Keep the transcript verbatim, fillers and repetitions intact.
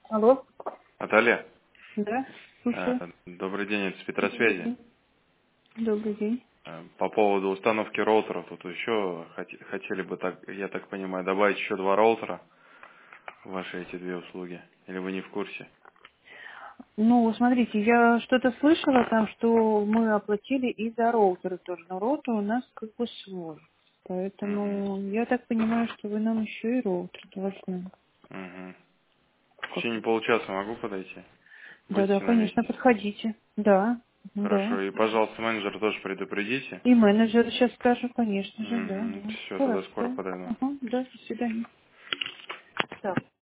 Алло. Наталья, Да, э, слушаю. добрый день, это с Добрый Петросвязи. день. Добрый день. Э, По поводу установки роутеров, тут еще хот- хотели бы, так, я так понимаю, добавить еще два роутера в ваши эти две услуги. Или вы не в курсе? Ну, смотрите, я что-то слышала там, что мы оплатили и за роутер тоже. Но роутер у нас как бы свой. Угу. Поэтому я так понимаю, что вы нам еще и роутер должны. Угу. В Как течение это? получаса могу подойти? Да-да, Будете на конечно, месте? подходите. Да, да. Хорошо. И, пожалуйста, менеджера тоже предупредите. И менеджер сейчас скажу, конечно же, да, Угу. да. Все, тогда скоро Хорошо. подойду. Ага, да, до свидания. Так.